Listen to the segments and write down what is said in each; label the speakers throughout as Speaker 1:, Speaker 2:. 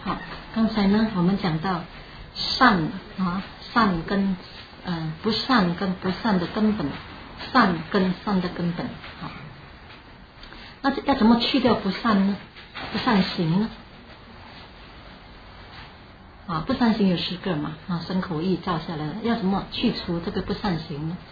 Speaker 1: 好，刚才呢我们讲到善善跟不善跟不善的根本，善跟善的根本。好，那要怎么去掉不善呢？不善行呢？不善行有10个嘛，身口意造下来了，要怎么去除这个不善行呢？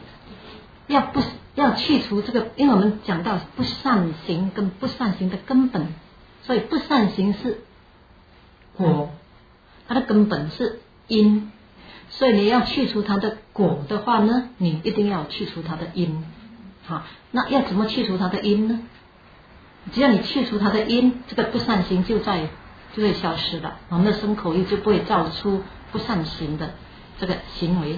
Speaker 1: 要去除这个，因为我们讲到不善行跟不善行的根本，所以不善行是果，它的根本是因，所以你要去除它的果的话呢，你一定要去除它的因。好，那要怎么去除它的因呢？只要你去除它的因，这个不善行就会消失了，我们的身口意就不会造出不善行的这个行为。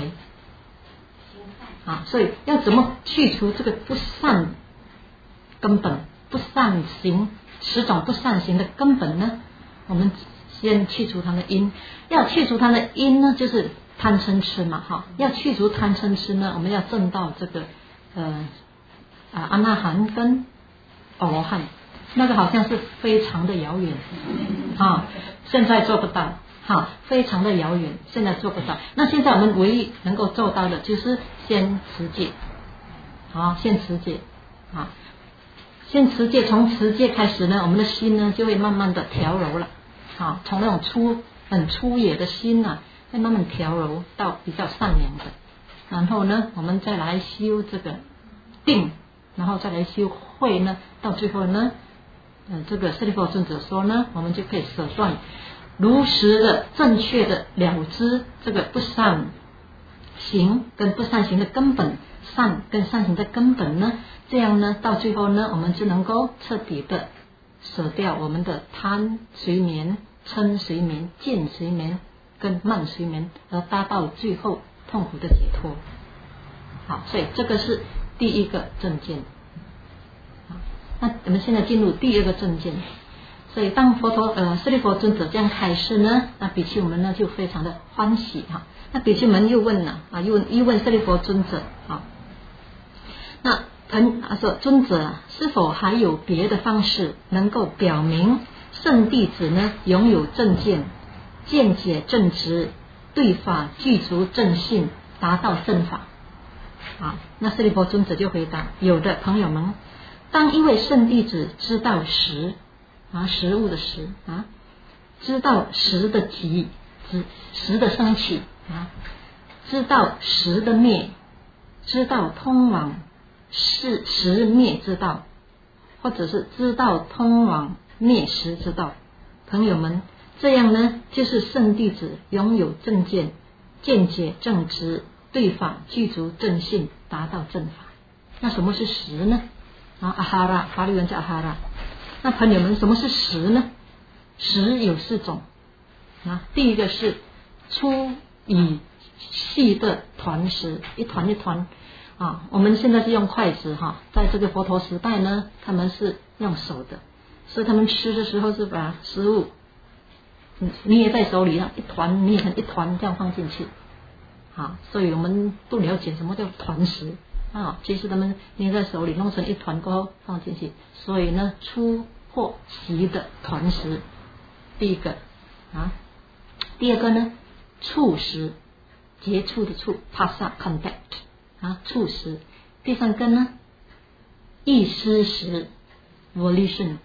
Speaker 1: 所以要怎么去除这个不善根本，不善行10种不善行的根本呢？我们先去除它的因。要去除它的因呢，就是贪嗔痴嘛，要去除贪嗔痴呢，我们要证到这个阿那含跟阿罗汉，那个好像是非常的遥远现在做不到，非常的遥远，现在做不到。那现在我们唯一能够做到的就是先持戒，先持戒，先持戒。从持戒开始呢，我们的心呢就会慢慢的调柔了，从那种很粗野的心会慢慢调柔到比较善良的。然后呢，我们再来修这个定，然后再来修慧呢，到最后呢，这个舍利弗尊者说呢，我们就可以舍断，如实的正确的了知这个不善行跟不善行的根本，善跟善行的根本呢，这样呢到最后呢，我们就能够彻底的舍掉我们的贪随眠、嗔随眠、见随眠跟慢随眠，而达到最后痛苦的解脱。好，所以这个是第一个正见。那我们现在进入第二个正见。所以当舍利弗尊者这样开示呢，那比丘们呢就非常的欢喜那比丘们又问了又问舍利弗尊者那说尊者是否还有别的方式能够表明圣弟子呢拥有正见，见解正直，对法具足正信，达到正法？那舍利弗尊者就回答：有的，朋友们，当一位圣弟子知道食物的食知道食的极，食的升起知道食的灭，知道通往食灭之道，或者是知道通往灭食之道。朋友们，这样呢就是圣弟子拥有正见，见解正直，对法具足正信，达到正法。那什么是食呢？阿哈拉，法律文叫阿哈拉。那朋友们，什么是食呢？食有4种第一个是粗与细的团食，一团一团我们现在是用筷子在这个佛陀时代呢，他们是用手的，所以他们吃的时候是把食物捏在手里，一团捏成一团这样放进去所以我们不了解什么叫团食其实他们捏在手里弄成一团过后放进去，所以呢粗或细的团食，第一个第二个呢触食，接触的触 ，pasa contact 触食。第三个呢意思食 volition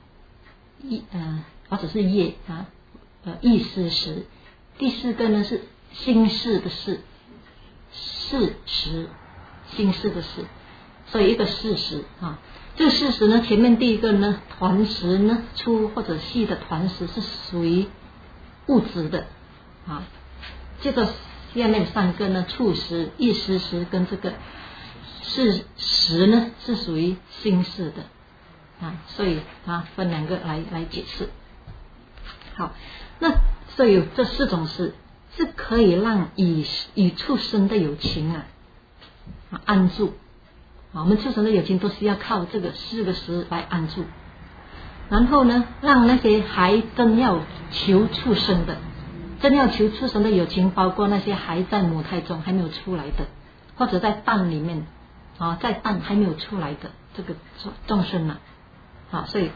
Speaker 1: 或者是业意思食。第4个呢是心事的事，事实，心事的事。所以一个事实这个事实呢，前面第一个呢团食呢，粗或者细的团食是属于物质的这个下面3个呢，触食、意识食跟这个事实呢是属于心事的所以分2个来解释。好，那所以这4种事是可以让与畜生的友情安住我们畜生的友情都是要靠这个4个食来安住。然后呢，让那些还真要求畜生的，真要求畜生的友情，包括那些还在母胎中还没有出来的，或者在蛋里面在蛋还没有出来的这个众生所以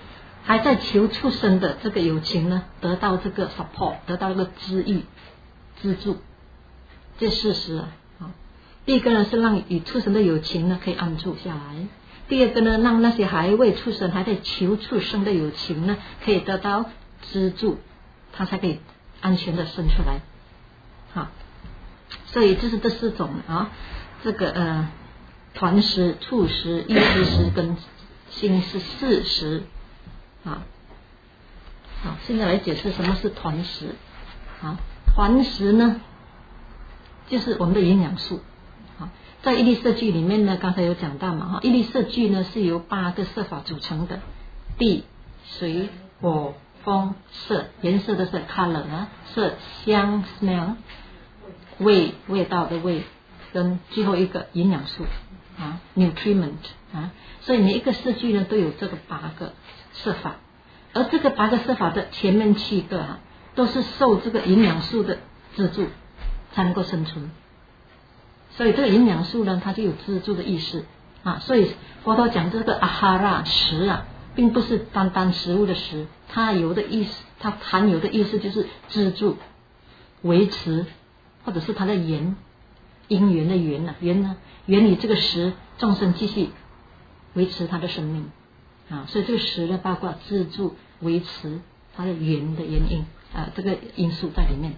Speaker 1: 还在求畜生的这个有情呢，得到这个 support， 得到一个治愈、资助，这事实啊。第一个呢是让与畜生的有情呢可以安住下来，第二个呢让那些还未畜生还在求畜生的有情呢可以得到资助，他才可以安全的生出来。好，所以这是这四种啊，这个团食、畜食、意识食跟心是四食。好，现在来解释什么是团食。好，团食呢就是我们的营养素。在一粒色聚里面呢，刚才有讲到嘛，一粒色聚呢是由8个色法组成的，地、水、火、风、色，颜色的色 color 啊，色香 smell， 味道的味，跟最后一个营养素啊 nutriment 啊，所以每一个色聚呢都有这个8个色法，而这个8个色法的前面7个啊都是受这个营养素的资助才能够生存。所以这个营养素呢，它就有资助的意思啊。所以佛陀讲这个阿哈拉食啊，并不是单单食物的食，它有的意思，它含有的意思就是资助、维持，或者是它的缘，因缘的缘啊，缘呢，缘以这个食众生继续维持它的生命啊。所以这个食呢，包括资助、维持它的缘的原因啊，这个因素在里面。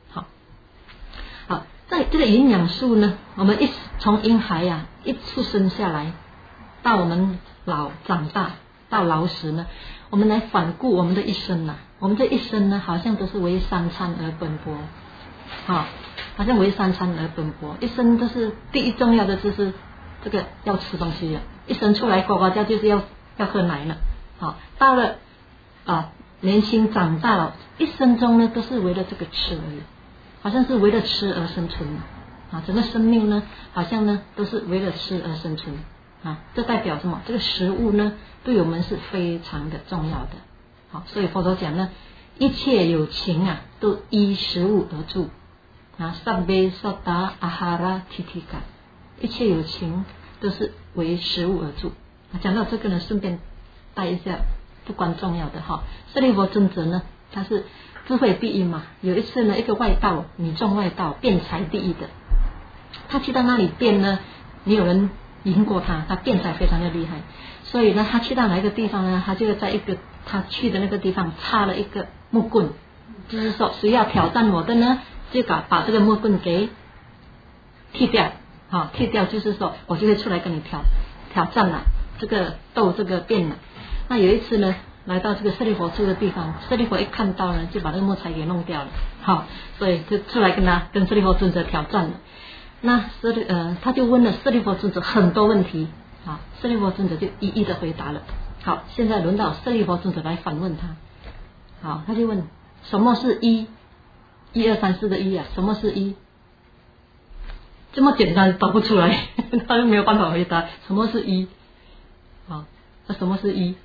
Speaker 1: 好，在这个营养素呢，我们从婴孩啊一出生下来，到我们长大到老死呢，我们来反顾我们的一生啊，我们这一生呢，好像都是为3餐而奔波，好像为3餐而奔波，一生都是第一重要的就是这个要吃东西了，一生出来呱呱叫就是要喝奶了，好，到了年轻长大了，一生中呢都是为了这个吃而已。好像是为了吃而生存啊，整个生命呢，好像呢都是为了吃而生存啊。这代表什么？这个食物呢，对我们是非常的重要的。好，所以佛陀讲呢，一切有情啊，都依食物而住啊。萨贝萨达阿哈拉提提嘎，一切有情都是为食物而住。讲到这个呢，顺便带一下不关重要的哈。舍利弗尊者呢，他是智慧第一嘛，有一次呢，一个外道，女众外道，辩才第一的，他去到那里辩呢，没有人赢过他，他辩才非常的厉害，所以呢，他去到哪一个地方呢，他就在一个他去的那个地方插了一个木棍，就是说谁要挑战我的呢，就把这个木棍给剃掉，剃掉就是说我就会出来跟你挑战了，这个斗这个辩了。那有一次呢，来到这个舍利弗住的地方，舍利弗一看到呢，就把那个木材给弄掉了，所以就出来跟舍利弗尊者挑战了。那他就问了舍利弗尊者很多问题，舍利弗尊者就一一的回答了。好，现在轮到舍利弗尊者来反问他。他就问什么是一，1、2、3、4的一啊？什么是一？这么简单答不出来，他就没有办法回答什么是一。那什么是一？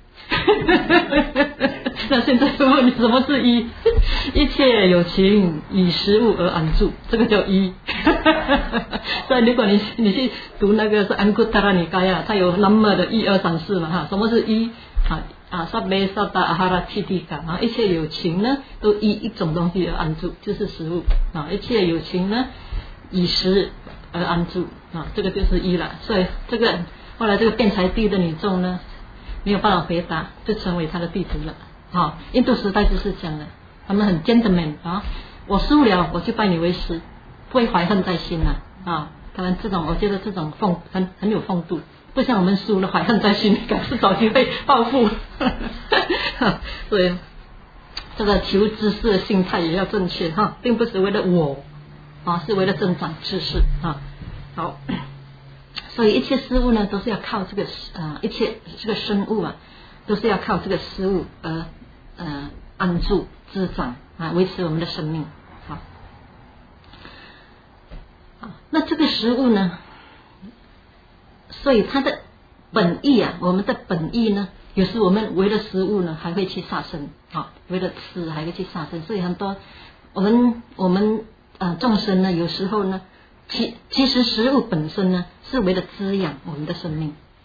Speaker 1: 那现在就问你什么是一？一切有情以食物而安住，这个叫一。所以如果你去读那个是安库塔拉尼嘎呀，它有那么的1、2、3、4嘛，什么是一？萨贝萨达阿哈拉提提嘎，一切有情呢都依一种东西而安住，就是食物一切有情呢以食而安住这个就是一了。所以这个后来这个辩才第一的女众呢，没有办法回答，就成为他的弟子了。印度时代就是这样的，他们很 gentleman 我输了我就拜你为师，不会怀恨在心他们这种我觉得这种很有风度，不像我们输了怀恨在心，赶是找机会报复。所以这个求知识的心态也要正确并不是为了我是为了增长知识好。所以一切事物呢，都是要靠这个一切这个生物都是要靠这个食物而安住滋长维持我们的生命。好，那这个食物呢，所以它的本意我们的本意呢，有时我们为了食物呢，还会去杀生为了吃还会去杀生。所以很多我们众生呢，有时候呢，其实食物本身呢是为了滋养我们的生命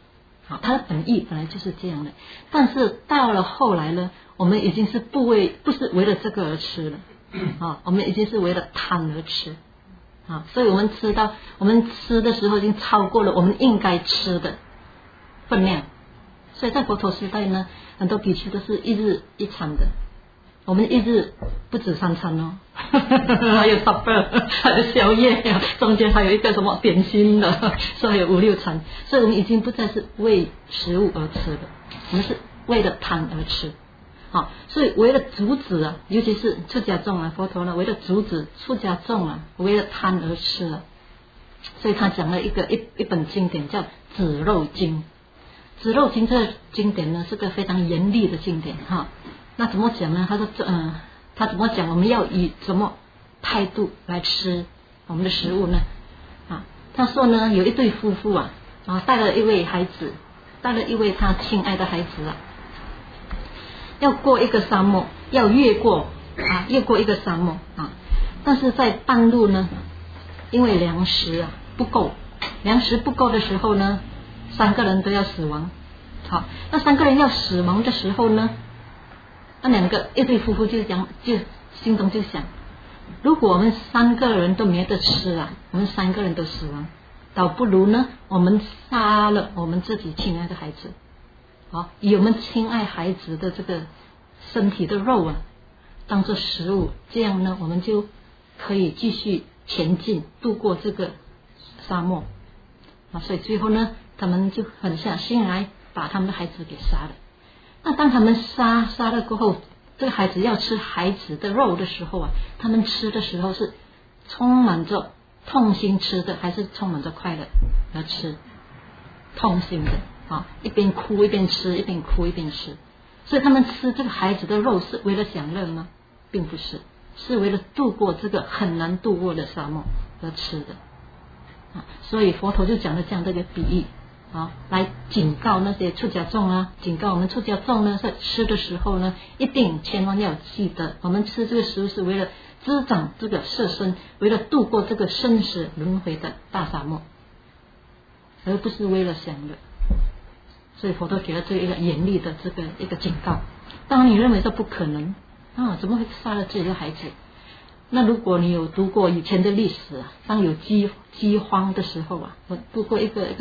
Speaker 1: 好，它的本意本来就是这样的。但是到了后来呢，我们已经是不是为了这个而吃了，我们已经是为了贪而吃，所以我们吃的时候已经超过了我们应该吃的分量。所以在佛陀时代呢，很多比丘都是一日一餐的，我们一日不止3餐哦，还有 supper， 还有宵夜，中间还有一个什么点心的，所以有5、6餐。所以我们已经不再是为食物而吃的，我们是为了贪而吃。好，所以为了阻止啊，尤其是出家众啊，佛陀呢为了阻止出家众啊为了贪而吃啊，所以他讲了一本经典叫《止肉经》。《止肉经》这个经典呢是个非常严厉的经典哈。那怎么讲呢？他说他怎么讲？我们要以什么态度来吃我们的食物呢？他说呢，有一对夫妇啊，带了一位孩子，带了一位他亲爱的孩子啊，要过一个沙漠，要越过一个沙漠啊。但是在半路呢，因为粮食不够的时候呢，3个人都要死亡。好，那3个人要死亡的时候呢，一对夫妇就心中就想，如果我们3个人都没得吃我们3个人都死亡，倒不如呢我们杀了我们自己亲爱的孩子，以我们亲爱孩子的这个身体的肉当做食物，这样呢我们就可以继续前进，度过这个沙漠。所以最后呢，他们就狠下心来把他们的孩子给杀了。那当他们杀了过后，这个孩子要吃孩子的肉的时候他们吃的时候是充满着痛心吃的，还是充满着快乐而吃？痛心的一边哭一边吃，一边哭一边吃。所以他们吃这个孩子的肉是为了享乐吗？并不是，是为了度过这个很难度过的沙漠而吃的。所以佛陀就讲了这样的一个比喻来警告那些出家众警告我们出家众呢，在吃的时候呢，一定千万要记得，我们吃这个食物是为了滋长这个色身，为了度过这个生死轮回的大沙漠，而不是为了享乐。所以佛陀给了这一个严厉的一个警告。当然你认为这不可能怎么会杀了自己的孩子？那如果你有读过以前的历史当有饥荒的时候我读过一个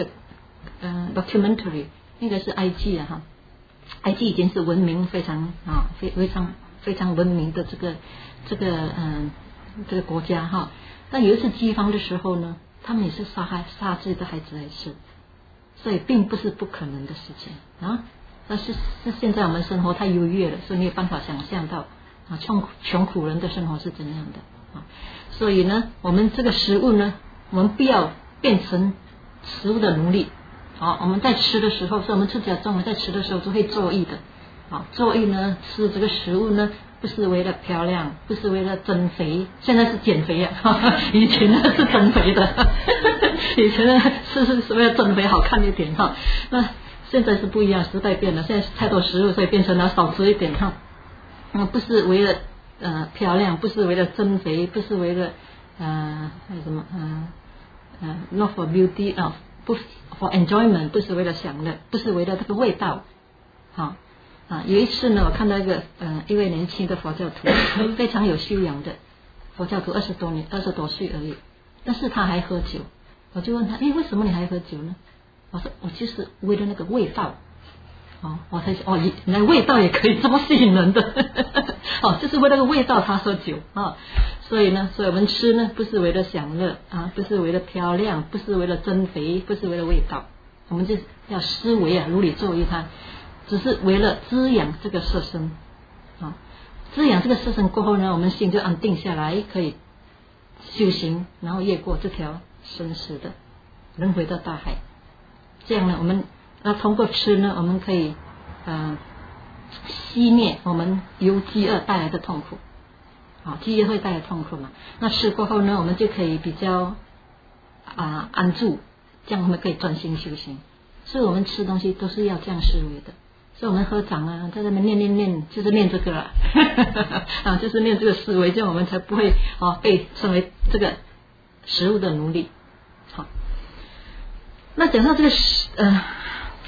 Speaker 1: documentary， 那个是埃及埃及已经是文明非常非常文明的这个国家但有一次饥荒的时候呢，他们也是杀自己的孩子来吃，所以并不是不可能的事情但是现在我们生活太优越了，所以没有办法想象到穷苦人的生活是怎样的所以呢，我们这个食物呢，我们不要变成食物的奴隶。我们在吃的时候，是我们出家众在吃的时候都会作意的作意呢，吃这个食物呢，不是为了漂亮，不是为了增肥，现在是减肥以前呢是增肥的以前呢是为了增肥好看一点那现在是不一样，时代变了，现在太多食物，所以变成了少吃一点不是为了漂亮，不是为了增肥，不是为了还有什么not for beauty不 for enjoyment， 不是为了享乐，不是为了这个味道有一次呢，我看到一位年轻的佛教徒非常有修养的佛教徒，20多岁而已，但是他还喝酒。我就问他，为什么你还喝酒呢？我说我就是为了那个味道我才原来味道也可以这么吸引人的就是为了那个味道他喝酒所以我们吃呢，不是为了享乐不是为了漂亮，不是为了增肥，不是为了味道，我们就要思维如理作意它，只是为了滋养这个色身滋养这个色身过后呢，我们心就安定下来，可以修行，然后越过这条生死的轮回的大海。这样呢，我们通过吃呢，我们可以熄灭我们由饥饿带来的痛苦饥饿会带来痛苦嘛，那吃过后呢，我们就可以比较安住，这样我们可以专心修行。所以我们吃东西都是要这样思维的。所以我们合掌在那边念，就是念这个就是念这个思维，这样我们才不会被成为这个食物的奴隶。好，那讲到这个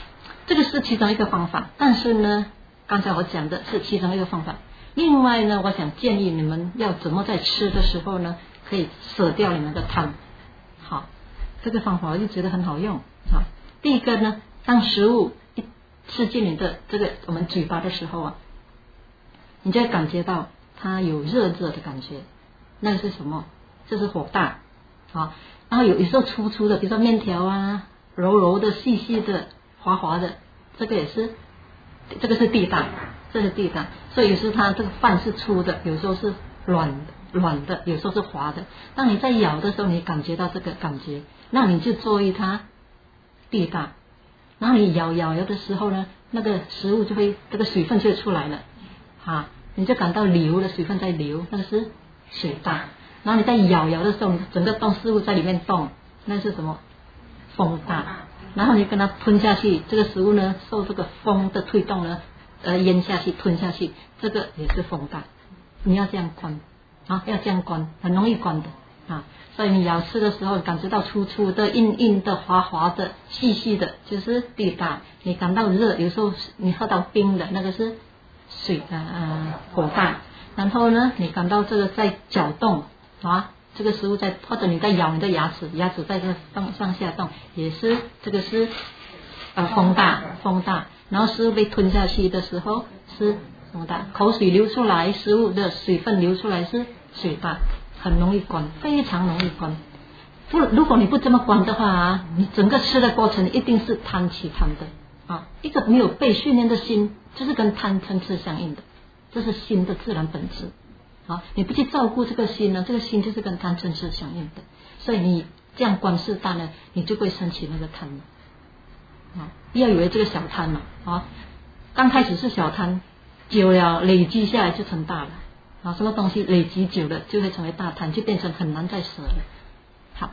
Speaker 1: 这个是其中一个方法，但是呢，刚才我讲的是其中一个方法。另外呢，我想建议你们要怎么在吃的时候呢，可以舍掉你们的贪。好，这个方法我就觉得很好用。好，第一个呢，当食物一吃进你的这个我们嘴巴的时候啊，你就会感觉到它有热热的感觉，那是什么？这是火大。好，然后有时候粗粗的，比如说面条啊，柔柔的、细细的、滑滑的，这个也是，这个是地大，这是地大。所以有时候它这个饭是粗的，有时候是软的，有时候是滑的。当你在咬的时候，你感觉到这个感觉，那你就注意它地大。然后你咬的时候呢，那个食物就会这个水分就会出来了，啊，你就感到流的水分在流，那个是水大。然后你在咬的时候，整个食物在里面动，那是什么？风大。然后你跟它吞下去，这个食物呢受这个风的推动呢，咽下去、吞下去，这个也是风大。你要这样关啊，要这样关，很容易关的啊。所以你咬吃的时候，感觉到粗粗的、硬硬的、滑滑的、细细的，就是地大。你感到热，有时候你喝到冰的那个是水火大。然后呢，你感到这个在搅动啊，这个食物在，或者你在咬你的牙齿在这上下动，也是这个是风大。然后食物被吞下去的时候是风大，口水流出来，食物的水分流出来是水大，很容易关，非常容易关。如果你不这么关的话啊，你整个吃的过程一定是贪起贪的啊。一个没有被训练的心，就是跟贪嗔痴相应的，这是心的自然本质。好，你不去照顾这个心呢，这个心就是跟贪嗔痴相应的，所以你这样观世大呢，你就会升起那个贪了。啊，不要以为这个小贪了啊，刚开始是小贪，久了累积下来就成大了啊。什么东西累积久了就会成为大贪，就变成很难再舍了。好，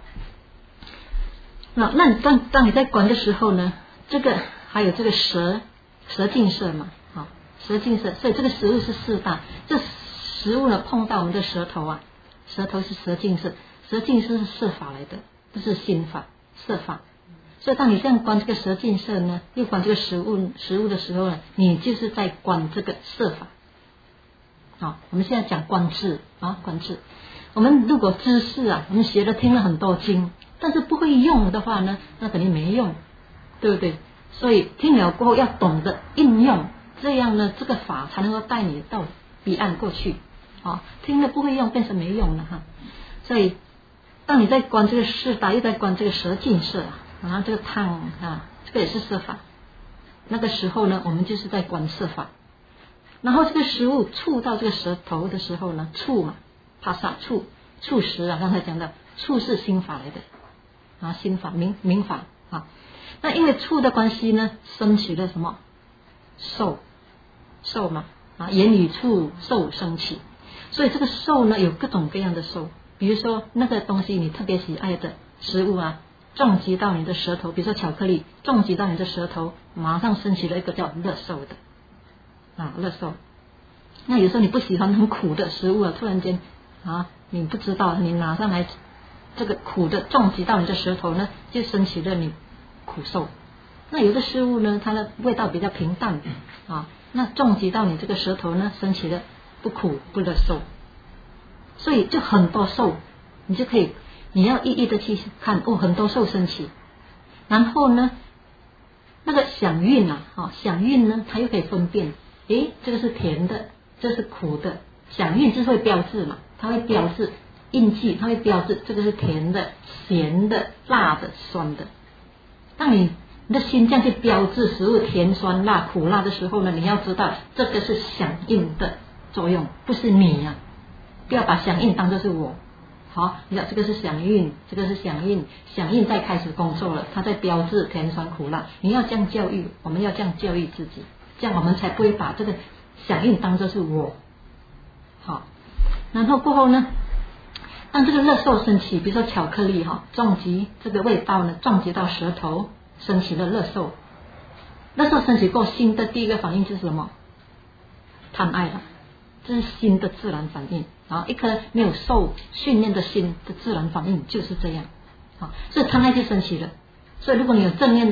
Speaker 1: 那当你在观的时候呢，这个还有这个舌净色嘛，好，舌净色，所以这个食物是四大，这食物呢碰到我们的舌头啊，舌头是舌净色，舌净色是色法来的，这是心法色法。所以当你这样观这个舌净色呢，又观这个食物的时候呢，你就是在观这个色法。好，我们现在讲观智啊，观智。我们如果知识啊，我们学了听了很多经，但是不会用的话呢，那肯定没用，对不对？所以听了过后要懂得应用，这样呢这个法才能够带你到彼岸过去。啊，听了不会用，变成没用了哈。所以当你在观这个四大，又在观这个舌净色啊，然后这个汤啊，这个也是色法。那个时候呢，我们就是在观色法。然后这个食物触到这个舌头的时候呢，触嘛，帕萨触食啊，刚才讲的触是心法来的啊，心法明法啊。那因为触的关系呢，升起了什么受嘛啊，言语触受升起。所以这个受呢，有各种各样的受，比如说那个东西你特别喜爱的食物啊，撞击到你的舌头，比如说巧克力撞击到你的舌头，马上升起了一个叫乐受的啊，乐受。那有时候你不喜欢很苦的食物啊，突然间啊，你不知道你拿上来这个苦的撞击到你的舌头呢，就升起了你苦受。那有的食物呢，它的味道比较平淡啊，那撞击到你这个舌头呢，升起了不苦不乐受。所以就很多受，你就可以，你要一一的去看哦，很多受升起。然后呢，那个响韵啊，响韵呢，它又可以分辨，诶，这个是甜的，这是苦的。响韵就是会标志嘛，它会标志印记，它会标志这个是甜的、咸的、辣的、酸的。当你的心这样去标志食物甜、酸、辣、苦、辣的时候呢，你要知道这个是响应的作用，不是你啊。不要把响应当作是我。好，你讲这个是响应，这个是响应，响应在开始工作了，它在标志甜酸苦辣。你要这样教育，我们要这样教育自己，这样我们才不会把这个响应当作是我。好，然后过后呢，当这个乐受升起，比如说巧克力撞击这个味道呢，撞击到舌头，升起了乐受。乐受升起过，心的第一个反应就是什么？贪爱了。这是心的自然反应啊，一颗没有受训练的心的自然反应就是这样啊，所以贪爱就升起了。所以如果你有正念的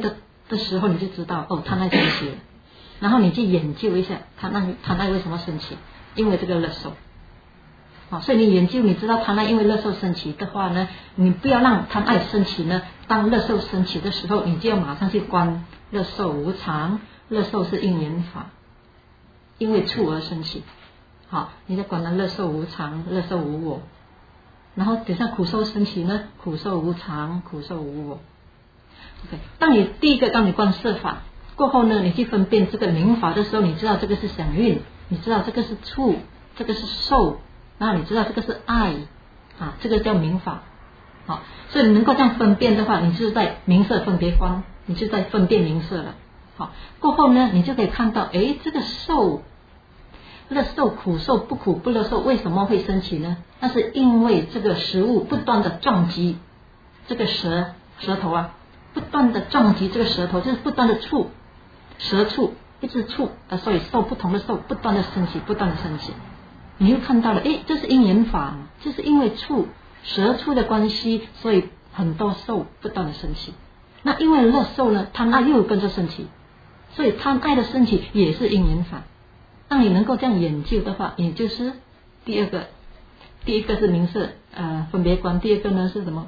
Speaker 1: 的时候，你就知道哦，贪爱升起了。然后你去研究一下贪爱为什么升起，因为这个乐受。好，所以你研究，你知道贪爱因为乐受升起的话呢，你不要让贪爱升起呢。当乐受升起的时候，你就要马上去观乐受无常，乐受是因缘法，因为触而升起。好，你就观了乐受无常，乐受无我。然后等下苦受升起呢，苦受无常，苦受无我。OK， 当你观色法过后呢，你去分辨这个名法的时候，你知道这个是响应，你知道这个是触，这个是受，然后你知道这个是爱啊，这个叫名法。好，所以你能够这样分辨的话，你就是在名色分别观，你就在分辨名色了。好，过后呢，你就可以看到，这个受，乐受苦受不苦不乐受为什么会升起呢？那是因为这个食物不断的撞击这个舌头啊，不断的撞击这个舌头，就是不断的触，舌触一直触所以受不同的受不断的升起，不断的升起。你又看到了，这是因缘法，就是因为触舌触的关系，所以很多受不断的升起。那因为乐受呢，贪爱又跟着升起，所以贪爱的升起也是因缘法。当你能够这样研究的话，也就是第一个是名色分别观，第二个呢是什么？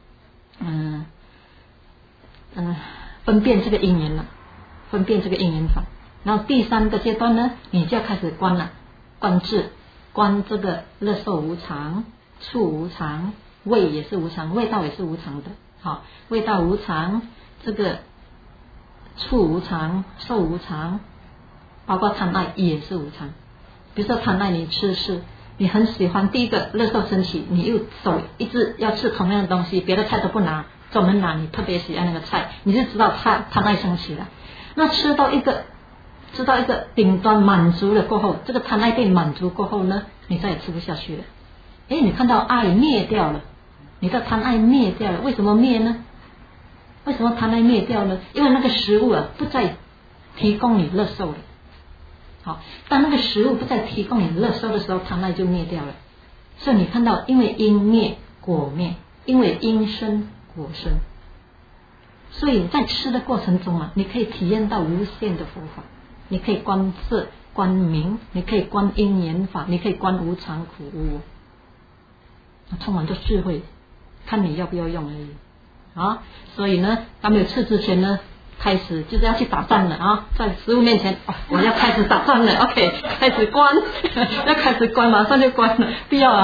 Speaker 1: 分辨这个因缘了，分辨这个因缘法。然后第三个阶段呢，你就要开始观了，观智，观这个乐受无常，触无常，味也是无常，味道也是无常的。好，味道无常，这个触无常，受无常，包括贪爱也是无常。比如说贪爱，你吃，你很喜欢第一个乐受升起，你又手一直要吃同样的东西，别的菜都不拿，专门拿你特别喜爱那个菜，你就知道贪爱升起了。那吃到一个顶端满足了过后，这个贪爱被满足过后呢，你再也吃不下去了。你看到爱灭掉了，你的贪爱灭掉了，为什么灭呢？为什么贪爱灭掉呢？因为那个食物不再提供你乐受了。好，当那个食物不再提供你乐受的时候，贪爱就灭掉了。所以你看到，因为因灭果灭，因为因生果生。所以在吃的过程中你可以体验到无限的佛法，你可以观色观名，你可以观因缘法，你可以观无常苦无我，充满着智慧，看你要不要用而已啊。所以呢，还没有吃之前呢，开始就是要去打仗了啊！在食物面前，我要开始打仗了。OK， 开始关，要开始关，马上就关了，不要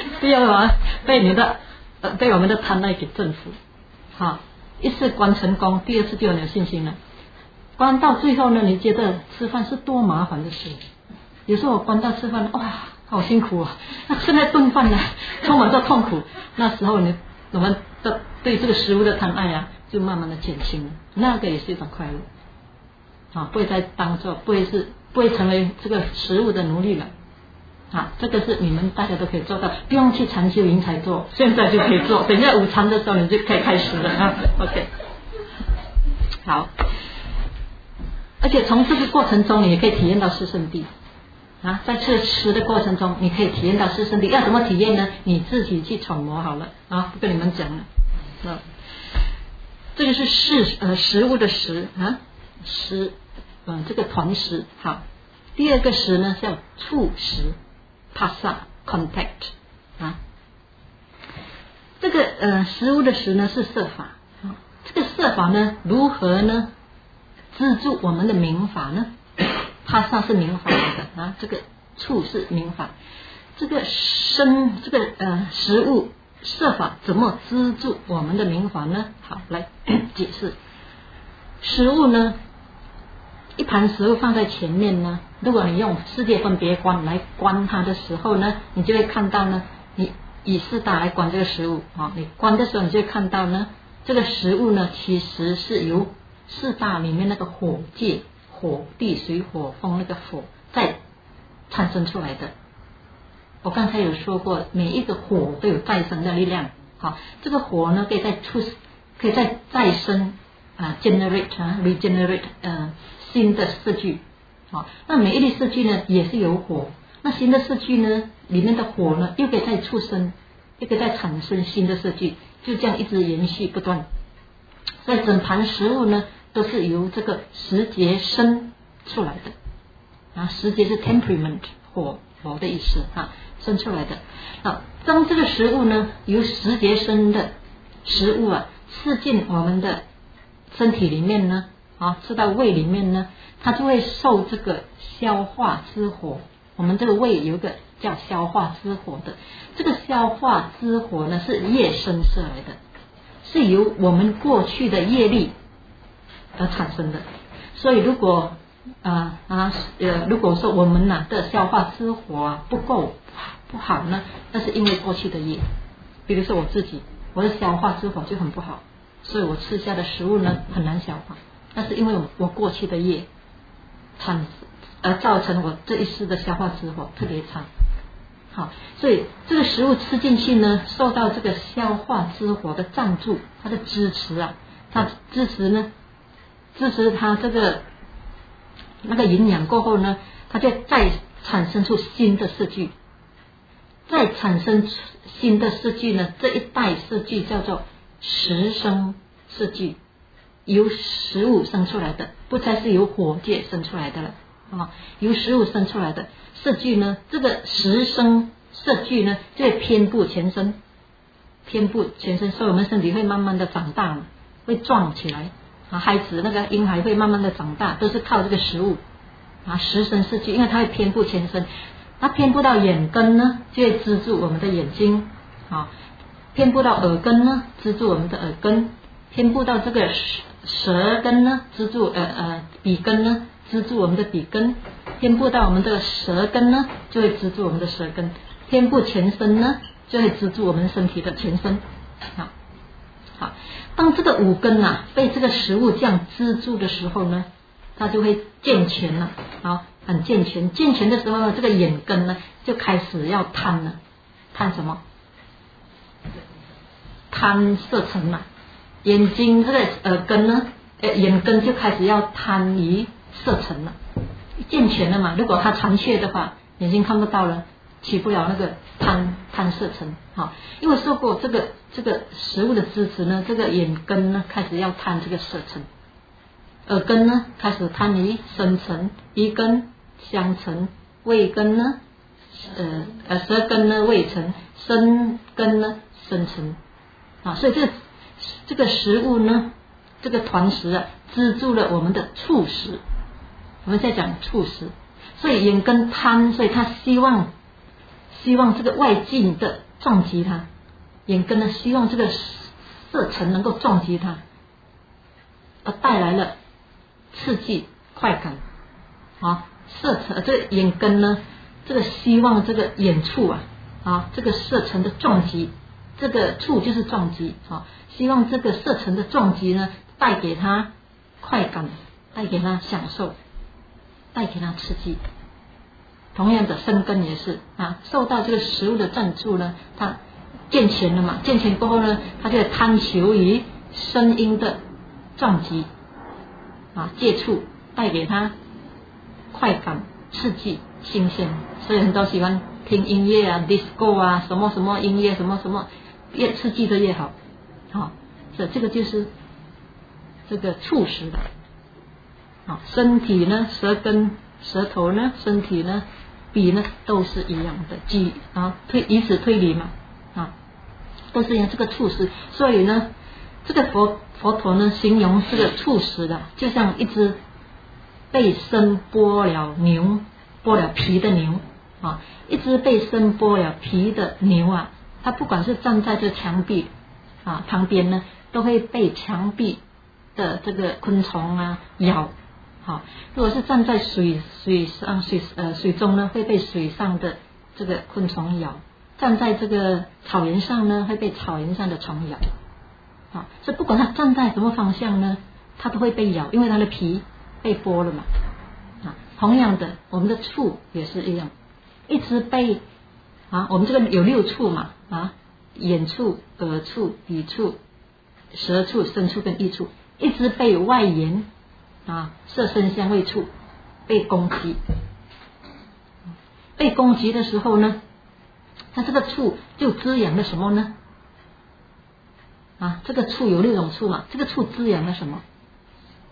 Speaker 1: 被我们的贪爱给征服。好，一次关成功，第二次就有信心了。关到最后呢，你觉得吃饭是多麻烦的事。有时候我关到吃饭，哇，好辛苦啊！那现在顿饭呢，充满着痛苦。那时候呢，我们的对这个食物的贪爱就慢慢的减轻了，那个也是一种快乐不会再不会成为这个食物的奴隶了这个是你们大家都可以做到，不用去禅修营才做，现在就可以做，等一下午餐的时候你就可以开始了OK， 好，而且从这个过程中你也可以体验到四圣谛在吃的过程中你可以体验到四圣谛。要怎么体验呢？你自己去揣摩好了不跟你们讲了这个是食物的食这个团食。好，第二个食呢叫触食 ，pasa contact 这个食物的食呢是色法这个色法呢如何呢资助我们的名法呢？pasa是名法的这个触是名法，这个食物色法怎么资助我们的名法呢？好，来解释。食物呢，一盘食物放在前面呢，如果你用世界分别观来观它的时候呢，你就会看到呢，你以四大来观这个食物你观的时候你就会看到呢，这个食物呢其实是由四大里面那个火界，火地水火风那个火再产生出来的。我刚才有说过，每一个火都有再生的力量。好，这个火呢可以再生regenerate 新的色聚。好，那每一粒色聚呢也是有火，那新的色聚呢里面的火呢又可以再出生，又可以再产生新的色聚，就这样一直延续不断。所以整盘食物呢都是由这个时节生出来的时节是 temperament 火的意思生出来的当这个食物呢由时节生的食物吃进我们的身体里面呢吃到胃里面呢，它就会受这个消化之火。我们这个胃有一个叫消化之火的，这个消化之火呢是业生出来的，是由我们过去的业力而产生的。所以如果如果说我们的消化之火不够不好呢，那是因为过去的业。比如说我自己，我的消化之火就很不好，所以我吃下的食物呢很难消化，那是因为我过去的业而造成我这一世的消化之火特别差。好，所以这个食物吃进去呢，受到这个消化之火的赞助，它的支持它支持它这个那个营养过后呢，它就再产生出新的四句，再产生新的四句呢，这一代四句叫做食生四句，由食物生出来的，不再是由火界生出来的了由食物生出来的四句呢，这个食生四句呢就会遍布全身，所以我们身体会慢慢的长大嘛，会壮起来孩子那个婴孩会慢慢的长大，都是靠这个食物食生四句，因为它会遍布全身，它遍布到眼根呢，就会资助我们的眼睛遍布到耳根呢，资助我们的耳根，遍布到这个舌根呢，资助鼻根呢，资助我们的鼻根，遍布到我们的舌根呢，就会资助我们的舌根，遍布全身呢，就会资助我们身体的全身好，当这个五根被这个食物这样资助的时候呢，它就会健全了很健全的时候呢，这个眼根呢就开始要贪了，贪什么？贪色尘眼睛这个耳根呢眼根就开始要贪于色尘了，健全了嘛。如果它残缺的话，眼睛看不到了，起不了那个贪色尘因为受过这个食物的支持呢，这个眼根呢开始要贪这个色尘，耳根呢开始贪于声尘，鼻根香尘，味根呢舌根呢味尘，身根呢声尘所以这个食物呢，这个团食资助了我们的触食。我们在讲触食，所以眼根贪，所以他希望这个外境的撞击它，眼根呢希望这个色尘能够撞击它，而带来了刺激快感色尘这个眼根呢，这个希望这个眼触这个色尘的撞击，这个触就是撞击希望这个色尘的撞击呢带给他快感，带给他享受，带给他刺激。同样的身根也是受到这个食物的赞助呢，它健全了嘛，健全过后呢，它就贪求于声音的撞击接触，带给他快感、刺激、新鲜。所以很多喜欢听音乐disco 什么什么音乐，什么什么越刺激的越好所以这个就是这个触食的身体呢，舌头呢，身体呢，鼻呢，都是一样的，以此推理嘛都是一样这个触食。所以呢，这个佛陀呢形容这个触食的，就像一只被生剥了皮的牛一只被生剥了皮的牛它不管是站在这墙壁旁边呢，都会被墙壁的这个昆虫咬如果是站在水中呢，会被水上的这个昆虫咬；站在这个草原上呢，会被草原上的虫咬所以不管它站在什么方向呢，它都会被咬，因为它的皮被剥了嘛同样的，我们的触也是一样，一直被我们这个有6触嘛眼触、耳触、鼻触、舌触、身触跟意触，一直被外缘色声香味触被攻击。被攻击的时候呢，它这个触就滋养了什么呢这个触有6种触嘛，这个触滋养了什么？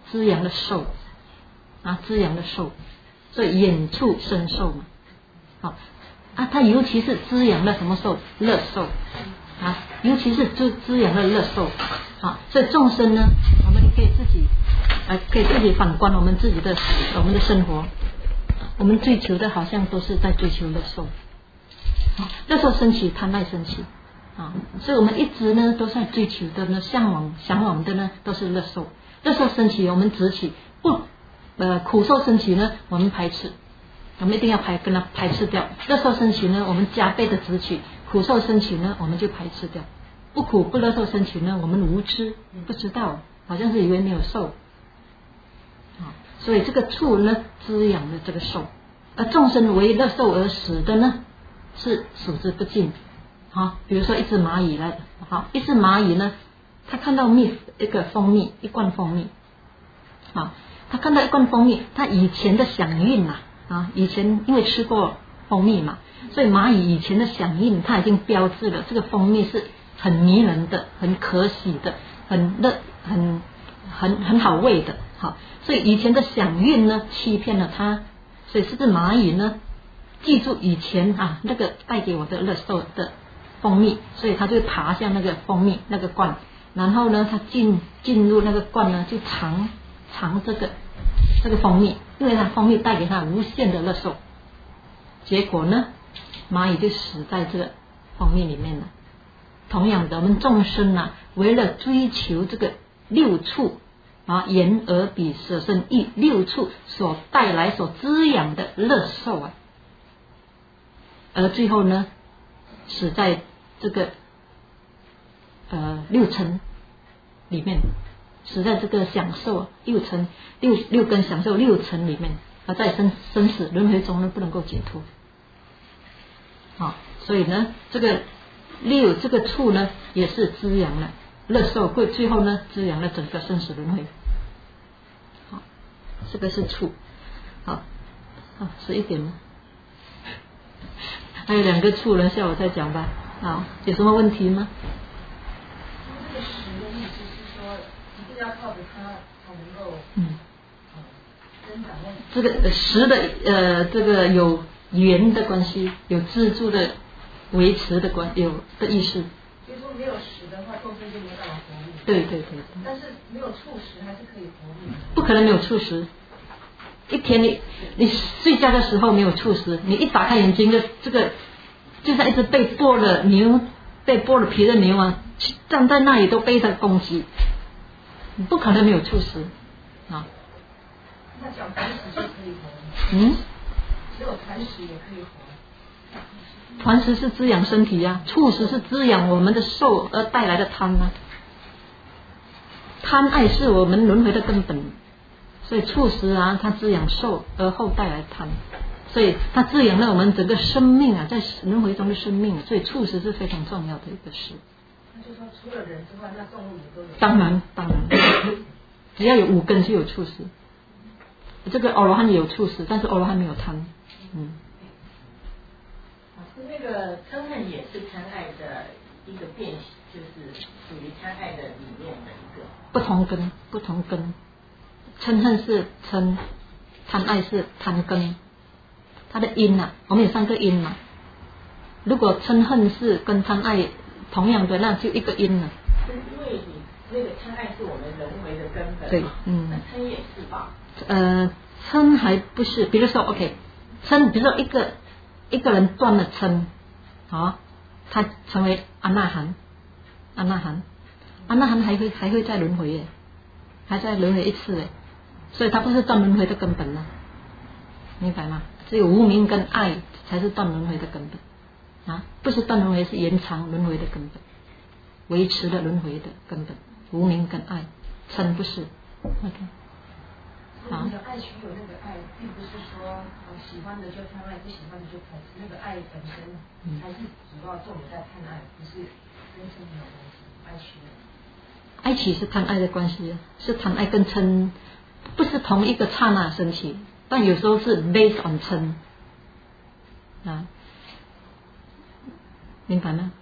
Speaker 1: 滋养了受啊，滋养了受，所以眼处生受嘛，好啊，它尤其是滋养了什么受？乐受啊，尤其是滋养了乐受啊，所以众生呢，我们可以自己反观我们自己的生活，我们追求的好像都是在追求乐受，乐受升起，贪爱升起啊，所以我们一直呢都在追求的呢，向往的呢都是乐受，乐受升起我们执起，苦受升起呢我们排斥，我们一定要跟它排斥掉。乐受升起呢我们加倍的执取，苦受升起呢我们就排斥掉。不苦不乐受升起呢我们无知不知道，好像是以为没有受啊，所以这个处呢滋养了这个受，而众生为乐受而死的呢是数之不尽。好，比如说一只蚂蚁来，好，一只蚂蚁呢，它看到一罐蜂蜜，啊，它看到一罐蜂蜜，它以前的响应啊，以前因为吃过蜂蜜嘛，所以蚂蚁以前的响应，它已经标志了这个蜂蜜是很迷人的、很可喜的、很好味的，好，所以以前的响应呢，欺骗了它，所以这只蚂蚁呢，记住以前那个带给我的乐受的蜂蜜，所以它就爬向那个蜂蜜那个罐，然后呢，它进入那个罐呢，就尝这个蜂蜜，因为它蜂蜜带给它无限的乐受，结果呢，蚂蚁就死在这个蜂蜜里面了。同样的，我们众生为了追求这个六处眼耳鼻舌身意六处所带来所滋养的乐受而最后呢，死在这个六尘里面，死在这个享受六根享受六尘里面，而在生死轮回中呢不能够解脱。好，所以呢，这个处呢也是滋养了乐受，会最后呢滋养了整个生死轮回。好，这个是处。好，11点了。还有2个处呢，下午再讲吧。好，有什么问题吗？
Speaker 2: 这个识的意思是说，一定要靠着它才能够增长问题。
Speaker 1: 这个识的这个有缘的关系，有自助的维持的有的意思。
Speaker 2: 就是说没有识的话，众生就没办法活力。
Speaker 1: 对。
Speaker 2: 但是没有触识还是可以活力。
Speaker 1: 不可能没有触识。一天你睡觉的时候没有触识，你一打开眼睛的这个就像一只被剥了皮的牛站在那里都被它攻击，你不可能没有触识啊。
Speaker 2: 那讲团识就可以活。只有团识也可以活。
Speaker 1: 团识是滋养身体触识是滋养我们的受而带来的贪贪爱是我们轮回的根本。所以触识它滋养受而后带来贪，所以它滋养了我们整个生命在轮回中的生命，所以触识是非常重要的一个事。
Speaker 2: 那就说除了人之外，那动物也都有。
Speaker 1: 当然，只要有5根就有触识。这个阿罗汉也有触识，但是阿罗汉没有贪。
Speaker 3: 那个嗔恨也是贪爱的一个变形，就是属于贪爱的里面的一个。
Speaker 1: 不同根。嗔恨是嗔，贪爱是贪根，它的因我们有3个因嘛。如果嗔恨是跟贪爱同样的，那就一个因了。
Speaker 3: 因为你那个贪爱是我们人为的根本。
Speaker 1: 对，
Speaker 3: 那嗔也是吧？
Speaker 1: 嗔还不是，比如说 OK， 嗔，比如说一个人断了嗔，他成为阿那含还会再轮回耶，还在轮回一次耶。所以它不是断轮回的根本明白吗？只有无明跟爱才是断轮回的根本不是断轮回，是延长轮回的根本，维持了轮回的根本。无明跟爱，嗔不是。OK，
Speaker 2: 好。爱取有那个爱，并不是说喜欢的就贪爱，不喜欢的就排斥。那个爱本身还是主要重点在贪爱，不是跟嗔没有关系。爱取
Speaker 1: 爱取是贪爱的关系，是贪爱跟嗔不是同一个刹那升起，但有时候是 based on 嗔明白吗？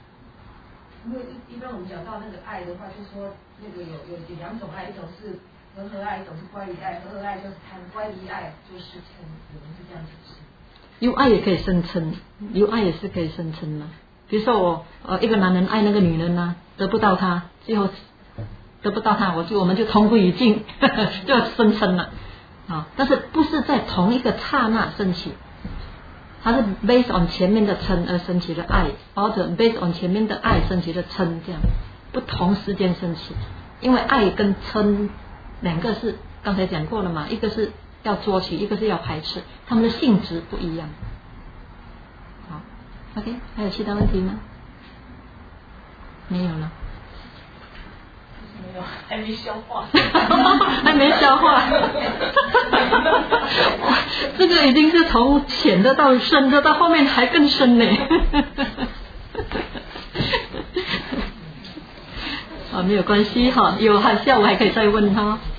Speaker 2: 因为一般我们讲到那个爱的话，就是说那个有2种爱，一种是和爱，一种是乖离爱，和爱就是贪，乖离爱就是嗔，我们是这样子是。
Speaker 1: 有爱也可以生嗔，有爱也是可以生嗔嘛。比如说我一个男人爱那个女人呢，得不到她，最后得不到她，我们就同归于尽，就生嗔了啊。但是不是在同一个刹那升起，它是 based on 前面的嗔而升起的爱，或者 based on 前面的爱升起的嗔，这样不同时间升起。因为爱跟嗔两个是刚才讲过了嘛，一个是要捉取，一个是要排斥，它们的性质不一样。好 ，OK， 还有其他问题吗？没有了。
Speaker 3: 没有，还没消化。
Speaker 1: 还没消化。这个已经是从浅的到深的，到后面还更深呢。没有关系哈，下午还可以再问他。